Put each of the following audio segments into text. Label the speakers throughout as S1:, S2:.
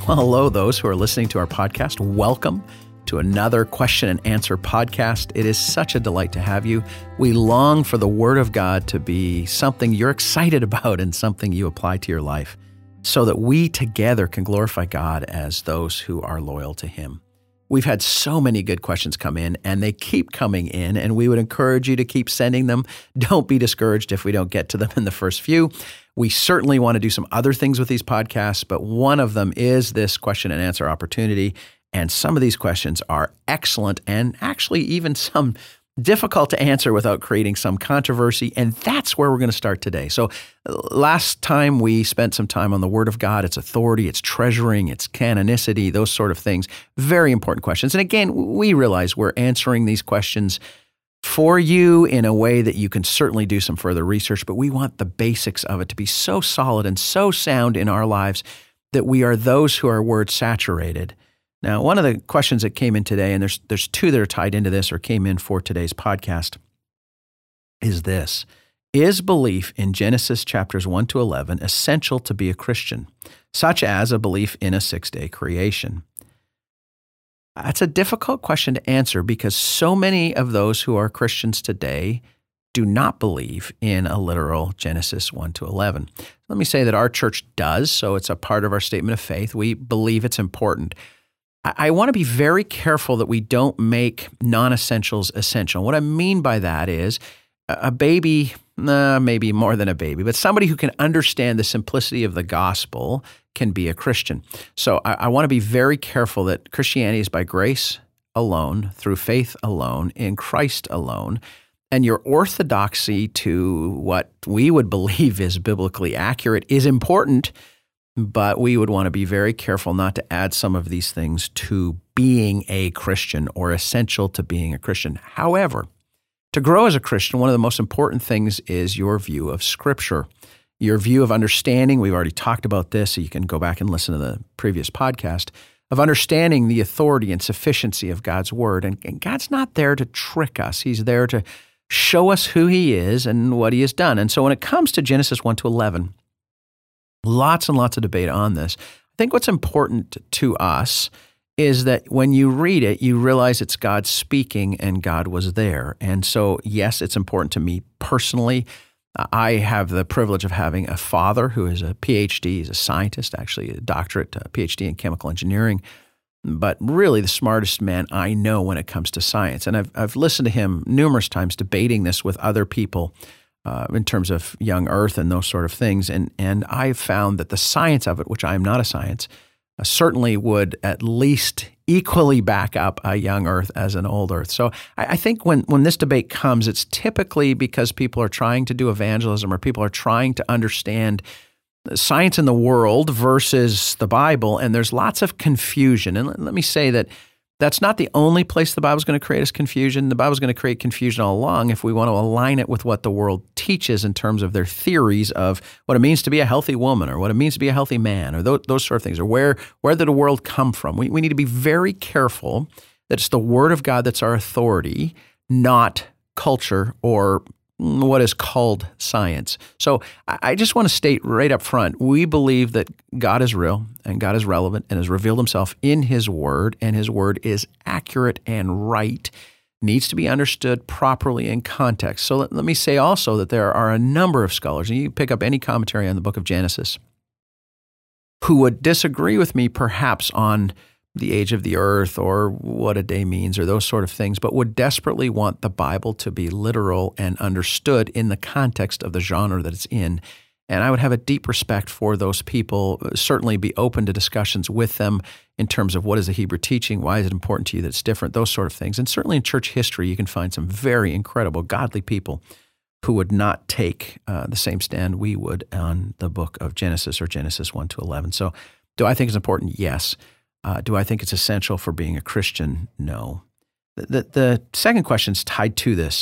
S1: Well, hello, those who are listening to our podcast. Welcome to another question and answer podcast. It is such a delight to have you. We long for the Word of God to be something you're excited about and something you apply to your life so that we together can glorify God as those who are loyal to Him. We've had so many good questions come in, and they keep coming in, and we would encourage you to keep sending them. Don't be discouraged if we don't get to them in the first few. We certainly want to do some other things with these podcasts, but one of them is this question and answer opportunity, and some of these questions are excellent and actually even some difficult to answer without creating some controversy, and that's where we're going to start today. So last time we spent some time on the Word of God, its authority, its treasuring, its canonicity, those sort of things. Very important questions. And again, we realize we're answering these questions for you in a way that you can certainly do some further research, but we want the basics of it to be so solid and so sound in our lives that we are those who are Word saturated. Now, one of the questions that came in today, and there's two that are tied into this or came in for today's podcast, is this. Is belief in Genesis chapters 1 to 11 essential to be a Christian, such as a belief in a six-day creation? That's a difficult question to answer because so many of those who are Christians today do not believe in a literal Genesis 1 to 11. Let me say that our church does, so it's a part of our statement of faith. We believe it's important. I want to be very careful that we don't make non-essentials essential. What I mean by that is a baby, maybe more than a baby, but somebody who can understand the simplicity of the gospel can be a Christian. So I want to be very careful that Christianity is by grace alone, through faith alone, in Christ alone, and your orthodoxy to what we would believe is biblically accurate is important, but we would want to be very careful not to add some of these things to being a Christian or essential to being a Christian. However, to grow as a Christian, one of the most important things is your view of Scripture, your view of understanding. We've already talked about this, so you can go back and listen to the previous podcast, of understanding the authority and sufficiency of God's Word. And God's not there to trick us. He's there to show us who He is and what He has done. And so when it comes to Genesis 1 to 11, lots and lots of debate on this. I think what's important to us is that when you read it, you realize it's God speaking and God was there. And so, yes, it's important to me personally. I have the privilege of having a father who is a PhD. He's a scientist, actually a doctorate, a PhD in chemical engineering, but really the smartest man I know when it comes to science. And I've listened to him numerous times debating this with other people in terms of young earth and those sort of things. And I've found that the science of it, which I am not a science, certainly would at least equally back up a young earth as an old earth. So I think when this debate comes, it's typically because people are trying to do evangelism or people are trying to understand science in the world versus the Bible, and there's lots of confusion. And let me say that that's not the only place the Bible's going to create us confusion. The Bible's going to create confusion all along if we want to align it with what the world teaches in terms of their theories of what it means to be a healthy woman or what it means to be a healthy man or those sort of things, or where did the world come from. We need to be very careful that it's the Word of God that's our authority, not culture or what is called science. So I just want to state right up front, we believe that God is real and God is relevant and has revealed Himself in His Word, and His Word is accurate and right, needs to be understood properly in context. So let me say also that there are a number of scholars, and you pick up any commentary on the book of Genesis, who would disagree with me perhaps on the age of the earth or what a day means or those sort of things, but would desperately want the Bible to be literal and understood in the context of the genre that it's in. And I would have a deep respect for those people, certainly be open to discussions with them in terms of what is the Hebrew teaching, why is it important to you that it's different, those sort of things. And certainly in church history, you can find some very incredible, godly people who would not take the same stand we would on the book of Genesis or Genesis 1 to 11. So do I think it's important? Yes. Do I think it's essential for being a Christian? No. The second question is tied to this.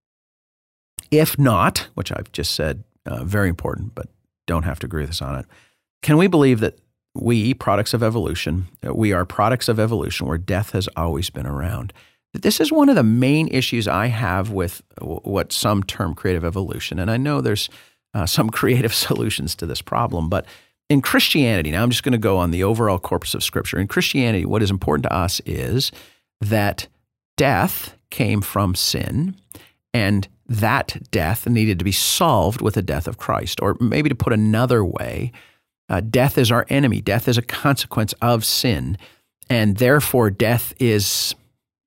S1: If not, which I've just said, very important, but don't have to agree with us on it, can we believe that we, products of evolution, we are products of evolution where death has always been around? This is one of the main issues I have with what some term creative evolution, and I know there's some creative solutions to this problem, but in Christianity, now I'm just going to go on the overall corpus of Scripture. In Christianity, what is important to us is that death came from sin, and that death needed to be solved with the death of Christ. Or maybe to put another way, death is our enemy. Death is a consequence of sin, and therefore death is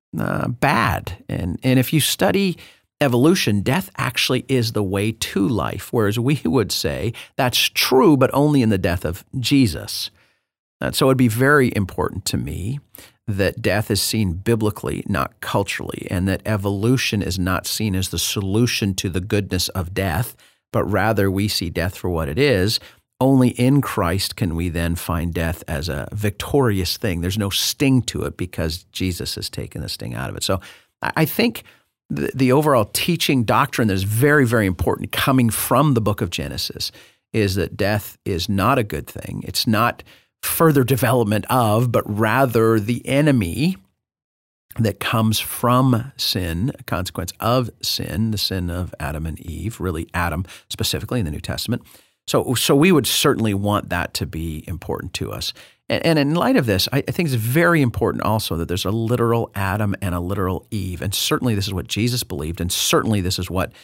S1: bad. And if you study evolution, death actually is the way to life, whereas we would say that's true, but only in the death of Jesus. So it'd be very important to me that death is seen biblically, not culturally, and that evolution is not seen as the solution to the goodness of death, but rather we see death for what it is. Only in Christ can we then find death as a victorious thing. There's no sting to it because Jesus has taken the sting out of it. So I think the overall teaching doctrine that is very, very important coming from the book of Genesis is that death is not a good thing. It's not further development of, but rather the enemy that comes from sin, a consequence of sin, the sin of Adam and Eve, really Adam specifically in the New Testament. So we would certainly want that to be important to us. And in light of this, I think it's very important also that there's a literal Adam and a literal Eve. And certainly this is what Jesus believed, and certainly this is what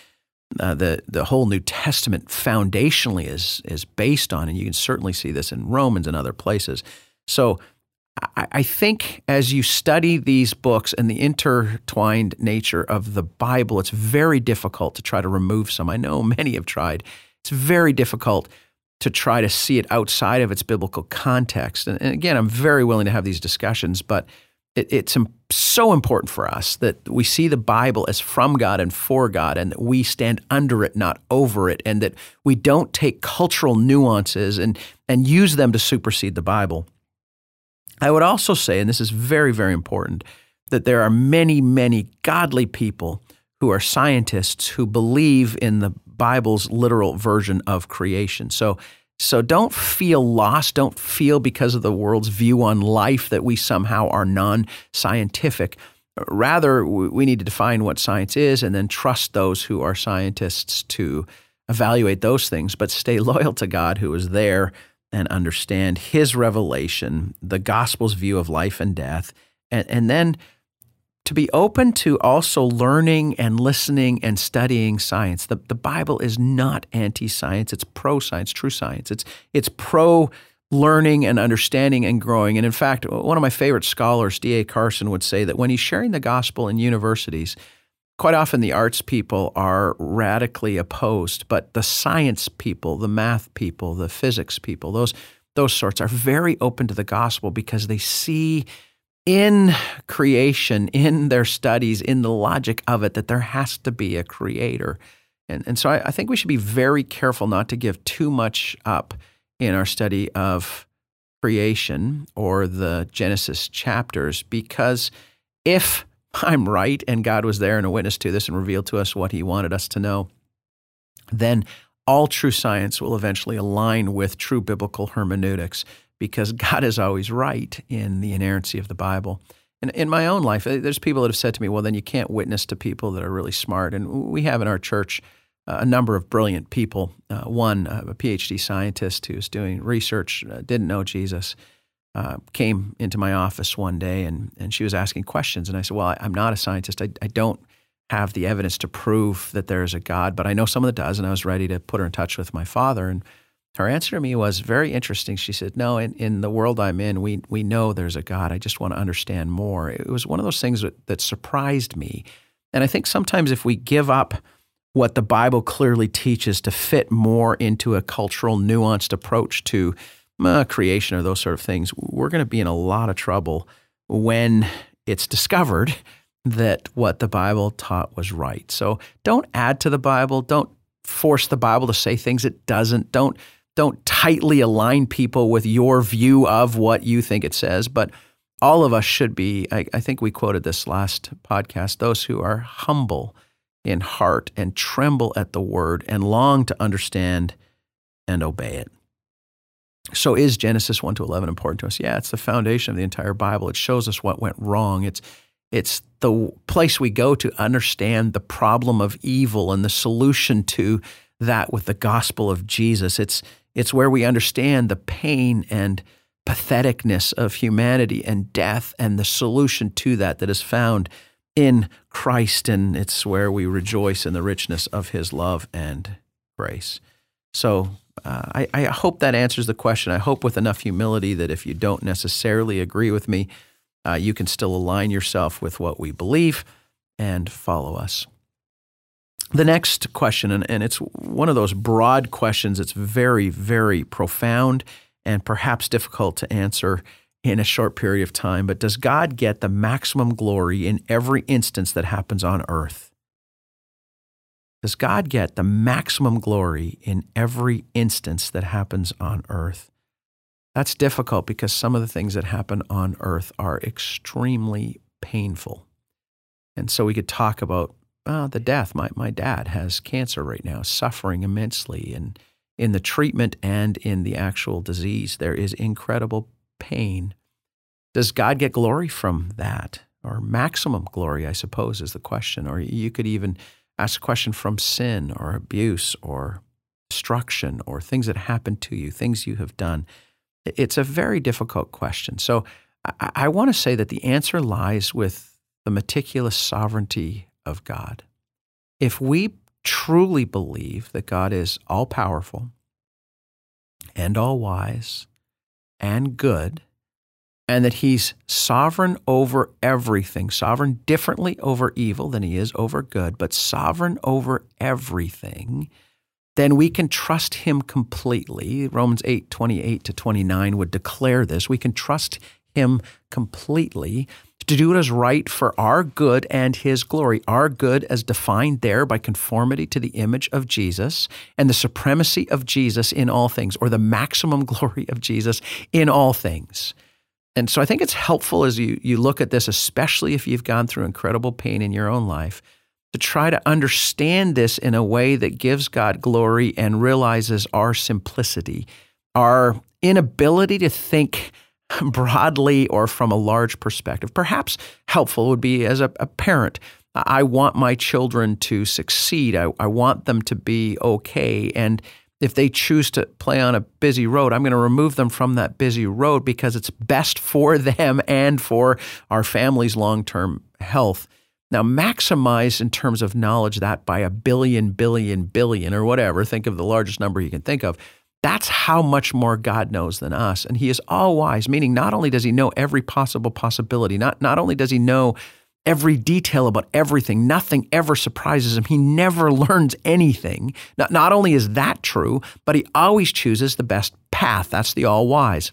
S1: the whole New Testament foundationally is based on. And you can certainly see this in Romans and other places. So I think as you study these books and the intertwined nature of the Bible, it's very difficult to try to remove some. I know many have tried. It's very difficult to try to see it outside of its biblical context. And again, I'm very willing to have these discussions, but it's so important for us that we see the Bible as from God and for God, and that we stand under it, not over it, and that we don't take cultural nuances and use them to supersede the Bible. I would also say, and this is very, very important, that there are many, many godly people who are scientists who believe in the Bible's literal version of creation. So don't feel lost. Don't feel because of the world's view on life that we somehow are non-scientific. Rather, we need to define what science is and then trust those who are scientists to evaluate those things, but stay loyal to God who is there and understand His revelation, the gospel's view of life and death, and then to be open to also learning and listening and studying science. The Bible is not anti-science. It's pro-science, true science. It's pro-learning and understanding and growing. And in fact, one of my favorite scholars, D.A. Carson, would say that when he's sharing the gospel in universities, quite often the arts people are radically opposed, but the science people, the math people, the physics people, those sorts are very open to the gospel because they see in creation, in their studies, in the logic of it, that there has to be a creator. And so I think we should be very careful not to give too much up in our study of creation or the Genesis chapters, because if I'm right and God was there and a witness to this and revealed to us what He wanted us to know, then all true science will eventually align with true biblical hermeneutics, because God is always right in the inerrancy of the Bible. And in my own life, there's people that have said to me, well, then you can't witness to people that are really smart. And we have in our church a number of brilliant people. One, a PhD scientist who's doing research, didn't know Jesus, came into my office one day and she was asking questions. And I said, well, I'm not a scientist. I don't have the evidence to prove that there is a God, but I know someone that does. And I was ready to put her in touch with my father. And her answer to me was very interesting. She said, no, in the world I'm in, we know there's a God. I just want to understand more. It was one of those things that surprised me. And I think sometimes if we give up what the Bible clearly teaches to fit more into a cultural nuanced approach to creation or those sort of things, we're going to be in a lot of trouble when it's discovered that what the Bible taught was right. So don't add to the Bible. Don't force the Bible to say things it doesn't. Don't tightly align people with your view of what you think it says, but all of us should be, I think we quoted this last podcast, those who are humble in heart and tremble at the word and long to understand and obey it. So is Genesis 1-11 important to us? Yeah, it's the foundation of the entire Bible. It shows us what went wrong. It's the place we go to understand the problem of evil and the solution to that with the gospel of Jesus. It's where we understand the pain and patheticness of humanity and death and the solution to that is found in Christ, and it's where we rejoice in the richness of his love and grace. So I hope that answers the question. I hope with enough humility that if you don't necessarily agree with me, you can still align yourself with what we believe and follow us. The next question, and it's one of those broad questions, it's very, very profound and perhaps difficult to answer in a short period of time, but does God get the maximum glory in every instance that happens on earth? Does God get the maximum glory in every instance that happens on earth? That's difficult because some of the things that happen on earth are extremely painful. And so we could talk about the death. My dad has cancer right now, suffering immensely, and in the treatment and in the actual disease, there is incredible pain. Does God get glory from that? Or maximum glory, I suppose, is the question. Or you could even ask a question from sin or abuse or destruction or things that happen to you, things you have done. It's a very difficult question. So I want to say that the answer lies with the meticulous sovereignty of God. If we truly believe that God is all-powerful and all-wise and good, and that he's sovereign over everything, sovereign differently over evil than he is over good, but sovereign over everything, then we can trust him completely. Romans 8:28-29 would declare this. We can trust him completely to do what is right for our good and his glory. Our good as defined there by conformity to the image of Jesus and the supremacy of Jesus in all things, or the maximum glory of Jesus in all things. And so I think it's helpful as you look at this, especially if you've gone through incredible pain in your own life, to try to understand this in a way that gives God glory and realizes our simplicity, our inability to think broadly or from a large perspective. Perhaps helpful would be as a parent. I want my children to succeed. I want them to be okay. And if they choose to play on a busy road, I'm going to remove them from that busy road because it's best for them and for our family's long-term health. Now, maximize in terms of knowledge that by a billion, or whatever, think of the largest number you can think of. That's how much more God knows than us. And he is all wise, meaning not only does he know every possible possibility, not only does he know every detail about everything, nothing ever surprises him. He never learns anything. Not only is that true, but he always chooses the best path. That's the all wise.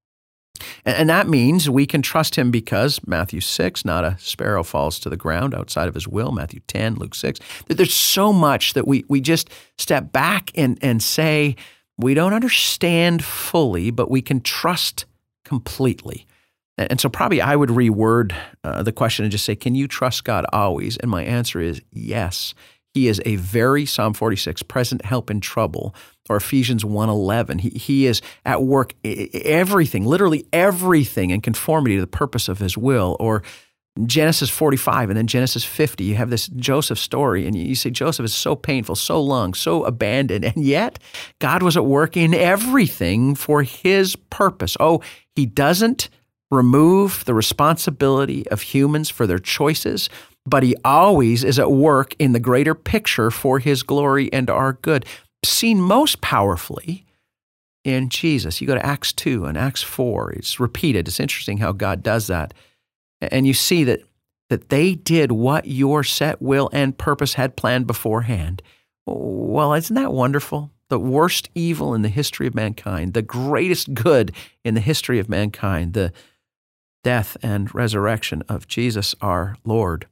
S1: And that means we can trust him because Matthew 6, not a sparrow falls to the ground outside of his will, Matthew 10, Luke 6. There's so much that we just step back and say, we don't understand fully, but we can trust completely. And so probably I would reword the question and just say, can you trust God always? And my answer is yes. He is a very, Psalm 46, present help in trouble, or Ephesians 1:11. He is at work everything, literally everything in conformity to the purpose of his will. Or Genesis 45 and then Genesis 50, you have this Joseph story, and you say Joseph is so painful, so long, so abandoned, and yet God was at work in everything for his purpose. Oh, he doesn't remove the responsibility of humans for their choices, but he always is at work in the greater picture for his glory and our good, seen most powerfully in Jesus. You go to Acts 2 and Acts 4, it's repeated. It's interesting how God does that. And you see that they did what your set will and purpose had planned beforehand. Well, isn't that wonderful? The worst evil in the history of mankind, the greatest good in the history of mankind, the death and resurrection of Jesus our Lord.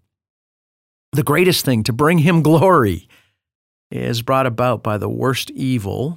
S1: The greatest thing to bring him glory is brought about by the worst evil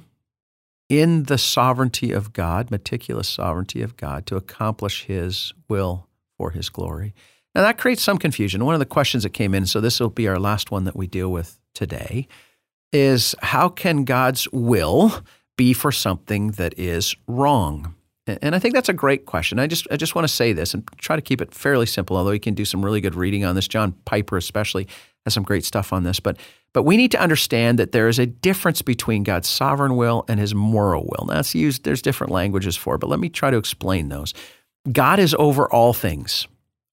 S1: in the sovereignty of God, meticulous sovereignty of God, to accomplish his will for his glory. Now that creates some confusion. One of the questions that came in, so this will be our last one that we deal with today, is how can God's will be for something that is wrong? And I think that's a great question. I just want to say this and try to keep it fairly simple, although you can do some really good reading on this. John Piper especially has some great stuff on this, but we need to understand that there is a difference between God's sovereign will and his moral will. Now, there's different languages for it, but let me try to explain those. God is over all things,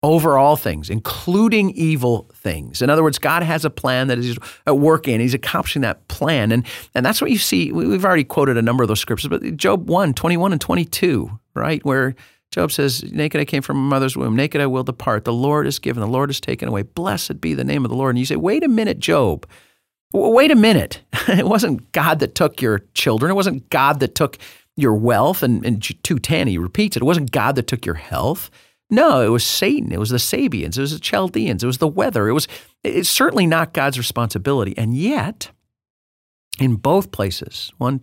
S1: including evil things. In other words, God has a plan that he's at work in. He's accomplishing that plan. And that's what you see. We've already quoted a number of those scriptures, but Job 1, 21 and 22, right, where Job says, naked I came from my mother's womb, naked I will depart. The Lord is given, the Lord is taken away. Blessed be the name of the Lord. And you say, wait a minute, Job. Wait a minute. It wasn't God that took your children. It wasn't God that took your wealth. And in 2:10, he repeats it. It wasn't God that took your health. No, it was Satan. It was the Sabians. It was the Chaldeans. It was the weather. It's certainly not God's responsibility. And yet, in both places, Job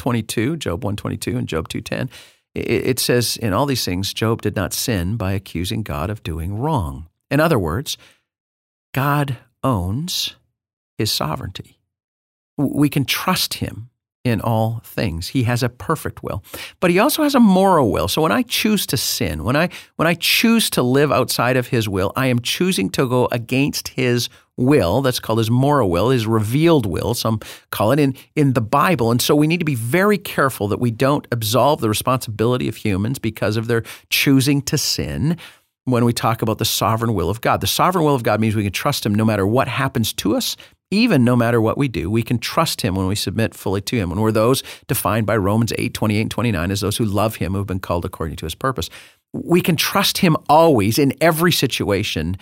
S1: 1:22 and Job 2:10, it says in all these things, Job did not sin by accusing God of doing wrong. In other words, God owns his sovereignty. We can trust him in all things. He has a perfect will, but he also has a moral will. So when I choose to sin, when I choose to live outside of his will, I am choosing to go against his will. That's called his moral will, his revealed will. Some call it in the Bible. And so we need to be very careful that we don't absolve the responsibility of humans because of their choosing to sin. When we talk about the sovereign will of God, the sovereign will of God means we can trust him no matter what happens to us. Even no matter what we do, we can trust him when we submit fully to him. And we're those defined by Romans 8:28 and 29 as those who love him, who have been called according to his purpose. We can trust him always in every situation.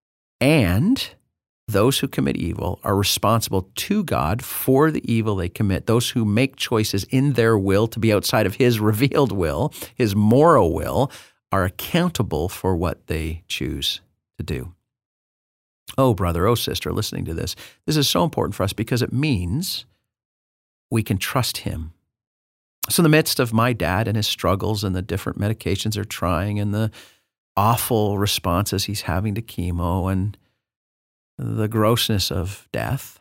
S1: And those who commit evil are responsible to God for the evil they commit. Those who make choices in their will to be outside of his revealed will, his moral will, are accountable for what they choose to do. Oh, brother, oh, sister, listening to this is so important for us because it means we can trust him. So in the midst of my dad and his struggles and the different medications they're trying and the awful responses he's having to chemo and the grossness of death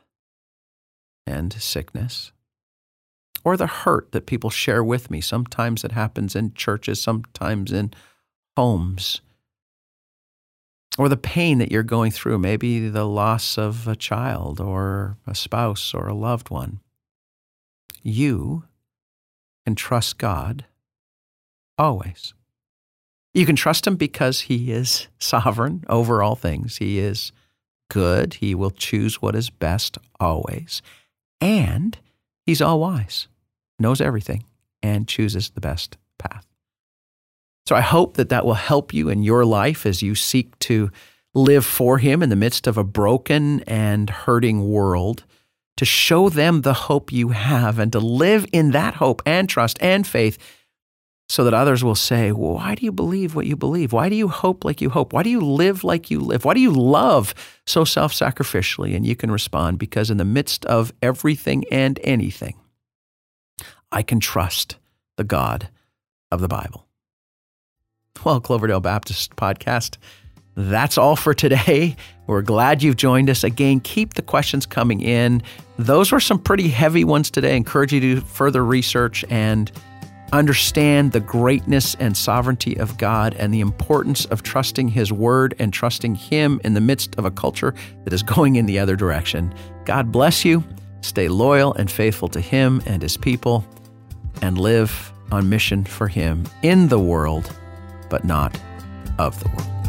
S1: and sickness, or the hurt that people share with me, sometimes it happens in churches, sometimes in homes, or the pain that you're going through, maybe the loss of a child or a spouse or a loved one. You can trust God always. You can trust him because he is sovereign over all things. He is good. He will choose what is best always. And he's all-wise, knows everything, and chooses the best path. So I hope that will help you in your life as you seek to live for him in the midst of a broken and hurting world, to show them the hope you have and to live in that hope and trust and faith so that others will say, well, why do you believe what you believe? Why do you hope like you hope? Why do you live like you live? Why do you love so self-sacrificially? And you can respond, because in the midst of everything and anything, I can trust the God of the Bible. Well, Cloverdale Baptist Podcast, that's all for today. We're glad you've joined us. Again, keep the questions coming in. Those were some pretty heavy ones today. I encourage you to do further research and understand the greatness and sovereignty of God and the importance of trusting his word and trusting him in the midst of a culture that is going in the other direction. God bless you. Stay loyal and faithful to him and his people, and live on mission for him in the world, but not of the world.